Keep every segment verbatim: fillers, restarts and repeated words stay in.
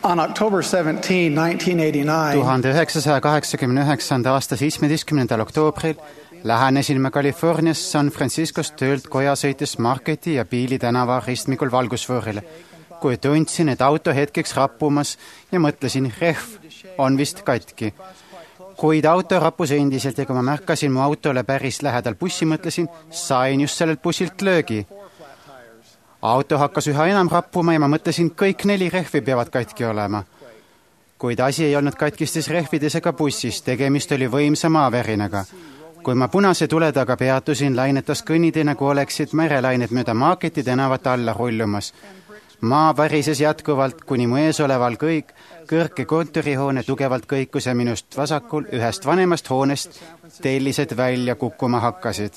On October seventeenth, nineteen eighty-nine, tuhande üheksasaja kaheksakümne üheksanda aasta seitsmeteistkümnendal oktoobril lähenesin me Californias San Franciscos töölt koja sõites Marketi ja Piili tänava ristmikul valgusfoorile, kui tundsin, et auto hetkeks rappumas ja mõtlesin, rehv on vist katki. Kuid auto rappus endiselt ja kui ma märkasin mu autole päris lähedal bussi, mõtlesin, sain just sellelt bussilt löögi. Auto hakkas üha enam rappuma ja ma mõtlesin, kõik neli rehvi peavad katki olema. Kuid asi ei olnud katkistes rehvides ega bussis, tegemist oli võimsa maavärinaga. Kui ma punase tule taga peatusin, lainetas kõnnidi, nagu oleksid merelained mööda Marketi tänavat alla rullumas. Maa varises jätkuvalt, kuni mu ees oleval kõik kõrke kontorihoone tugevalt kõikus ja minust vasakul ühest vanemast hoonest tellised välja kukkuma hakkasid.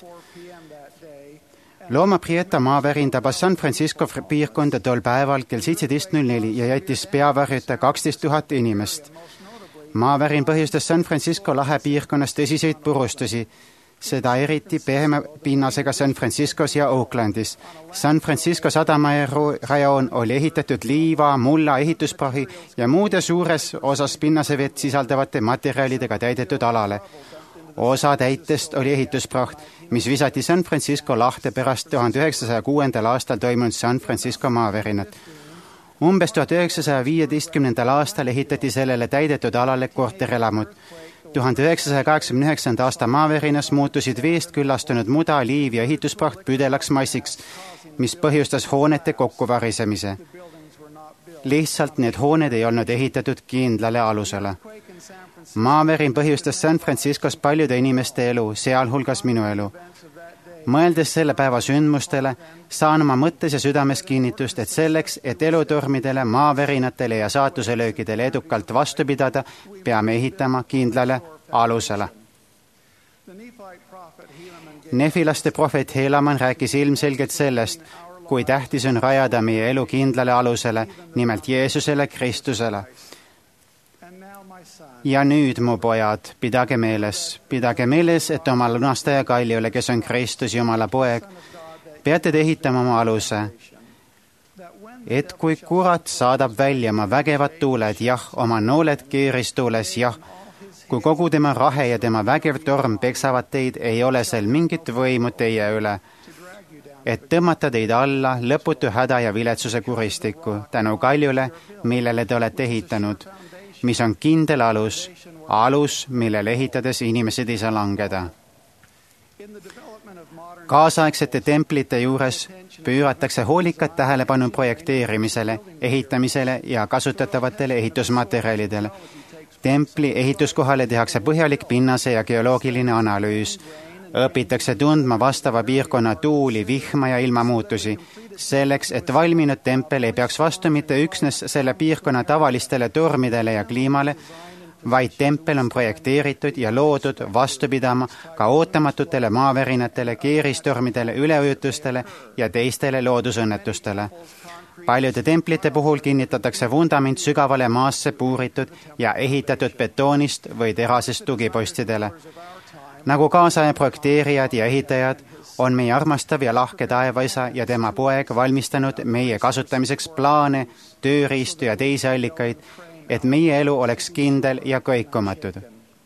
Loma Prieta maavärin tabas San Francisco piirkonda tol päeval kell seitseteist null neli ja jättis peavarjuta kaksteist tuhat inimest. Maavärin põhjustas San Francisco lahe piirkonnas tõsiseid purustusi, seda eriti pehme pinnasega San Franciscos ja Oaklandis. San Francisco sadamarajoon oli ehitatud liiva, mulla, ehitusprahi ja muude suures osas pinnasevett sisaldavate materjalidega täidetud alale. Osa täitest oli ehituspraht, mis visati San Francisco lahte pärast tuhande üheksasaja kuuendal aastal toimunud San Francisco maavärinat. Umbes tuhande üheksasaja viieteistkümnendal aastal ehitati sellele täidetud alale korterelamud. tuhande üheksasaja kaheksakümne üheksanda aasta maavärinas muutusid veest küllastunud muda, liiv ja ehituspraht püdelaks massiks, mis põhjustas hoonete kokkuvarisemise. Lihtsalt need hooned ei olnud ehitatud kindlale alusele. Maavärin põhjustas San Franciscos paljude inimeste elu, sealhulgas minu elu. Mõeldes selle päeva sündmustele, saan oma mõttes ja südames kinnitust, et selleks, et elutormidele, maavärinatele ja saatuselöökidele edukalt vastu pidada, peame ehitama kindlale alusele. Nefilaste prohvet Helaman rääkis ilmselgelt sellest, kui tähtis on rajada meie elu kindlale alusele, nimelt Jeesusele, Kristusele. Ja nüüd, mu pojad, pidage meeles, pidage meeles, et oma lunastaja Kaljule, kes on Kristus Jumala poeg, peate te ehitama oma aluse, et kui kurat saadab välja oma vägevad tuuled, jah, oma nooled keeristuules, jah, kui kogu tema rahe ja tema vägev torm peksavad teid, ei ole seal mingit võimu teie üle, et tõmmata teid alla lõputu häda ja viletsuse kuristikku tänu Kaljule, millele te olete ehitanud, mis on kindel alus, alus, millele ehitades inimesed ei saa langeda. Kaasaegsete templite juures pööratakse hoolikat tähelepanu projekteerimisele, ehitamisele ja kasutatavatele ehitusmaterjalidele. Templi ehituskohale tehakse põhjalik pinnase ja geoloogiline analüüs. Õpitakse tundma vastava piirkonna tuuli, vihma ja ilmamuutusi, selleks, et valminud tempel ei peaks vastu mitte üksnes selle piirkonna tavalistele tormidele ja kliimale, vaid tempel on projekteeritud ja loodud vastu pidama ka ootamatutele maavärinatele, keeristormidele, üleujutustele ja teistele loodusõnnetustele. Paljude templite puhul kinnitatakse vundament sügavale maasse puuritud ja ehitatud betoonist või terasest tugipostidele. Nagu kaasaja projekteerijad ja ehitajad on meie armastav ja lahke taevaisa ja tema poeg valmistanud meie kasutamiseks plaane, tööriistu ja teisi allikaid, et meie elu oleks kindel ja kõikumatud.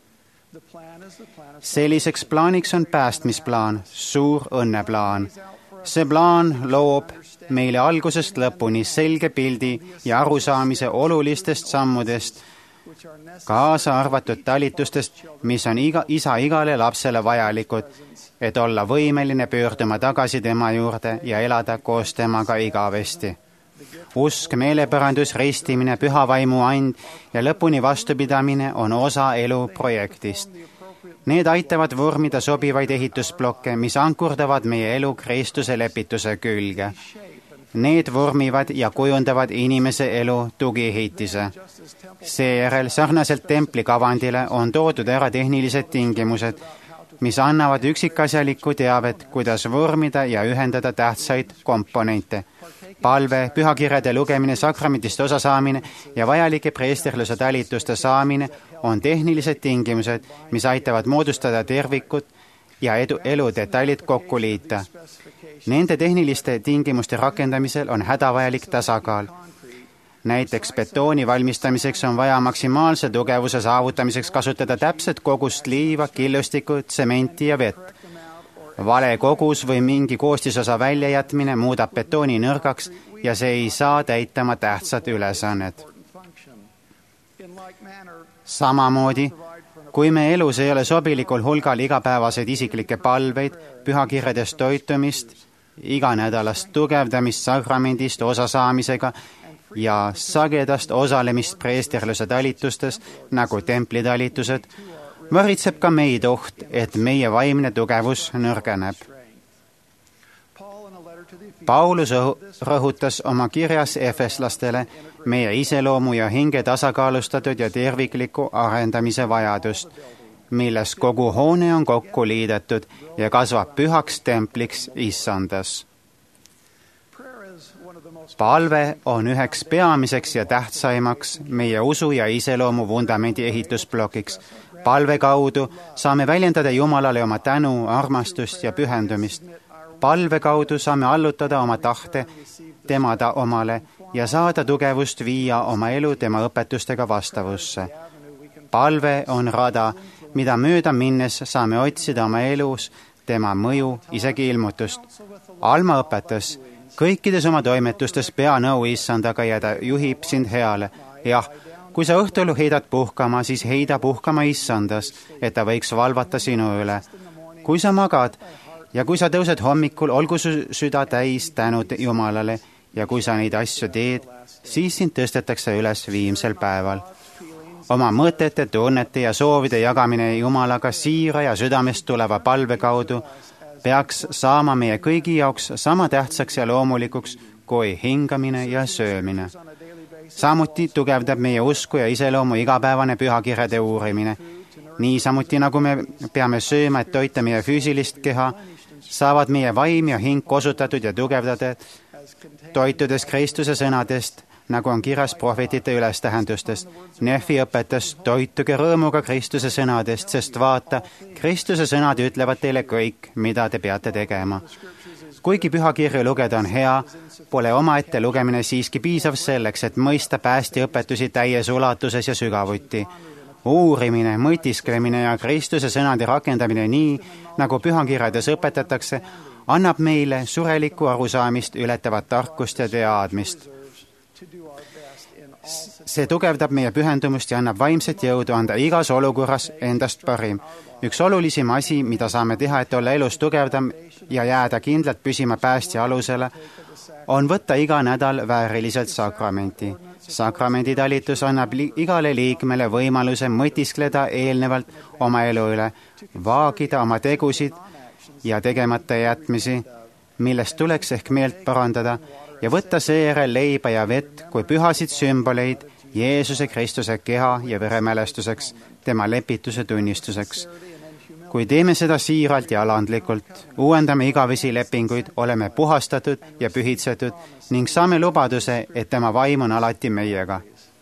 Selliseks plaaniks on päästmisplaan, suur õnneplaan. See plaan loob meile algusest lõpuni selge pildi ja arusaamise olulistest sammudest, kaasa arvatud talitustest, mis on iga, isa igale lapsele vajalikud, et olla võimeline pöörduma tagasi tema juurde ja elada koos temaga igavesti. Usk, meeleparandus, ristimine, püha vaimu and ja lõpuni vastupidamine on osa elu projektist. Need aitavad vormida sobivaid ehitusblokke, mis ankurdavad meie elu Kristuse lepituse külge. Need vormivad ja kujundavad inimese elu tugiehitise. Seejärel sarnaselt templi kavandile on toodud ära tehnilised tingimused, mis annavad üksikasjalikku teavet, kuidas vormida ja ühendada tähtsaid komponente. Palve, pühakirjade lugemine, sakramentist osa saamine ja vajalike preesterluse talituste saamine on tehnilised tingimused, mis aitavad moodustada tervikut ja edu, elu detailid kokku liita. Nende tehniliste tingimuste rakendamisel on hädavajalik tasakaal. näiteks betooni valmistamiseks on vaja maksimaalse tugevuse saavutamiseks kasutada täpset kogust liiva, killustikku, tsementi ja vett. Vale kogus või mingi koostisosa väljajätmine muudab betooni nõrgaks ja see ei saa täita oma tähtsat ülesannet. Samamoodi, kui me elus ei ole sobilikul hulgal igapäevaseid isiklikke palveid, pühakirjadest toitumist, iganädalast tugevdamist sakramendist osasaamisega ja sagedast osalemist preesterluse talitustes, nagu templitalitused, varitseb ka meid oht, et meie vaimne tugevus nõrgeneb. Paulus rõhutas oma kirjas efeslastele meie iseloomu ja hinge tasakaalustatud ja tervikliku arendamise vajadust, milles kogu hoone on kokku liidetud ja kasvab pühaks templiks issandas. Palve on üheks peamiseks ja tähtsaimaks meie usu ja iseloomu vundamendi ehitusblokiks. Palve kaudu saame väljendada Jumalale oma tänu, armastust ja pühendumist. Palve kaudu saame allutada oma tahte, temada omale ja saada tugevust viia oma elu tema õpetustega vastavusse. Palve on rada, mida mööda minnes saame otsida oma elus tema mõju, isegi ilmutust. Alma õpetas, kõikides oma toimetustes pea nõu issandaga ja ta juhib sind heale. Jah, kui sa õhtulu heidad puhkama, siis heida puhkama issandas, et ta võiks valvata sinu üle. Kui sa magad ja kui sa tõused hommikul, olgu su süda täis tänud Jumalale ja kui sa neid asju teed, siis sind tõstetakse üles viimsel päeval. Oma mõtete, tunnete ja soovide jagamine Jumalaga siira ja südamest tuleva palve kaudu peaks saama meie kõigi jaoks sama tähtsaks ja loomulikuks kui hingamine ja söömine. Samuti tugevdab meie usku ja iseloomu igapäevane pühakirjade uurimine. Niisamuti nagu me peame sööma, et toita meie füüsilist keha, saavad meie vaim ja hing kosutatud ja tugevdatud, toitudes Kristuse sõnadest, nagu on kirjas prohvetite ülestähendustest. Nefi õpetas, toituge rõõmuga Kristuse sõnadest, sest vaata, Kristuse sõnad ütlevad teile kõik, mida te peate tegema. Kuigi pühakirju lugeda on hea, pole omaette lugemine siiski piisav selleks, et mõista päästja õpetusi täies ulatuses ja sügavuti. Uurimine, mõtisklemine ja Kristuse sõnade rakendamine nii, nagu pühakirjades õpetatakse, annab meile surelikku arusaamist ületavat tarkust ja teadmist. See tugevdab meie pühendumust ja annab vaimset jõudu anda igas olukorras endast parim. Üks olulisim asi, mida saame teha, et olla elus tugevdam ja jääda kindlalt püsima päästja alusele, on võtta iga nädal vääriliselt sakramenti. Sakramenditalitus annab li igale liikmele võimaluse mõtiskleda eelnevalt oma elu üle, vaagida oma tegusid ja tegemata jätmisi, millest tuleks ehk meelt parandada, ja võtta seejärel leiba ja vett kui pühasid sümboleid Jeesuse Kristuse keha ja veremälestuseks, tema lepituse tunnistuseks. Kui teeme seda siiralt ja alandlikult, uuendame igavesi lepinguid, oleme puhastatud ja pühitsetud ning saame lubaduse, et tema vaim on alati meiega.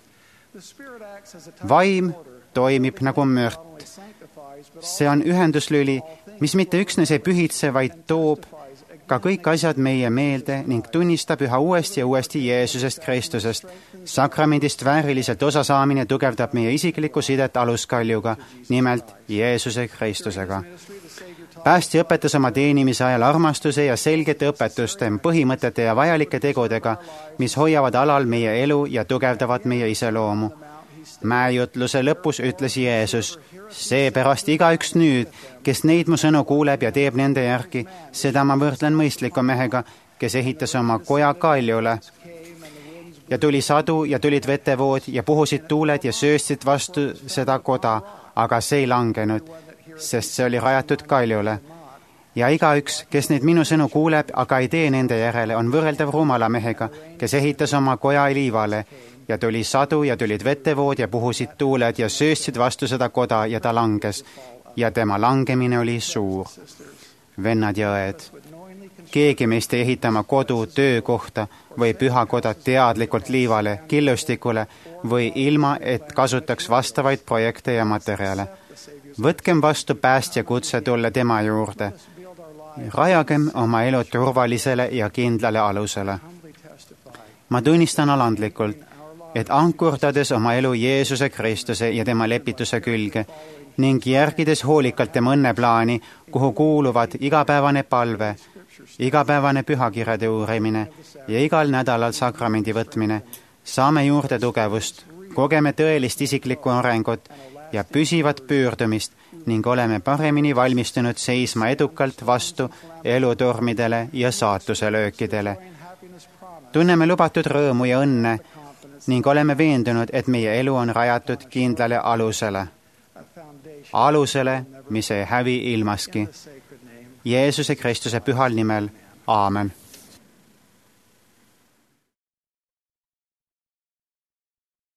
Vaim toimib nagu mört. See on ühenduslüli, mis mitte üksnes ei pühitse, vaid toob ka kõik asjad meie meelde ning tunnistab üha uuesti ja uuesti Jeesusest Kristusest. Sakramendist vääriliselt osasaamine tugevdab meie isiklikku sidet aluskaljuga, nimelt Jeesuse Kristusega. Päästja õpetas oma teenimise ajal armastuse ja selgete õpetuste, põhimõtete ja vajalike tegudega, mis hoiavad alal meie elu ja tugevdavad meie iseloomu. Mäejutluse lõpus ütles Jeesus, seepärast igaüks nüüd, kes neid mu sõnu kuuleb ja teeb nende järgi, seda ma võrdlen mõistliku mehega, kes ehitas oma koja kaljule. Ja tuli sadu ja tulid vetevood ja puhusid tuuled ja sööstsid vastu seda koda, aga see ei langenud, sest see oli rajatud kaljule. Ja igaüks, kes neid minu sõnu kuuleb, aga ei tee nende järele, on võrreldav rumala mehega, kes ehitas oma koja liivale. Ja tuli sadu ja tulid vetevood ja puhusid tuuled ja sööstsid vastu seda koda ja ta langes. Ja tema langemine oli suur. Vennad ja õed, keegi meist ei ehita oma kodu, töökohta või pühakoda teadlikult liivale, killustikule või ilma, et kasutaks vastavaid projekte ja materjale. Võtkem vastu päästja kutse tulla tema juurde. Rajagem oma elu turvalisele ja kindlale alusele. Ma tunnistan alandlikult, et ankurdades oma elu Jeesuse Kristuse ja tema lepituse külge ning järgides hoolikalt tema õnneplaani, kuhu kuuluvad igapäevane palve, igapäevane pühakirjade uurimine ja igal nädalal sakramendi võtmine, saame juurde tugevust, kogeme tõelist isiklikku arengut ja püsivat pöördumist ning oleme paremini valmistunud seisma edukalt vastu elutormidele ja saatuse löökidele. Tunneme lubatud rõõmu ja õnne ning oleme veendunud, et meie elu on rajatud kindlale alusele. Alusele, mis ei hävi ilmaski. Jeesuse Kristuse pühal nimel. Aamen.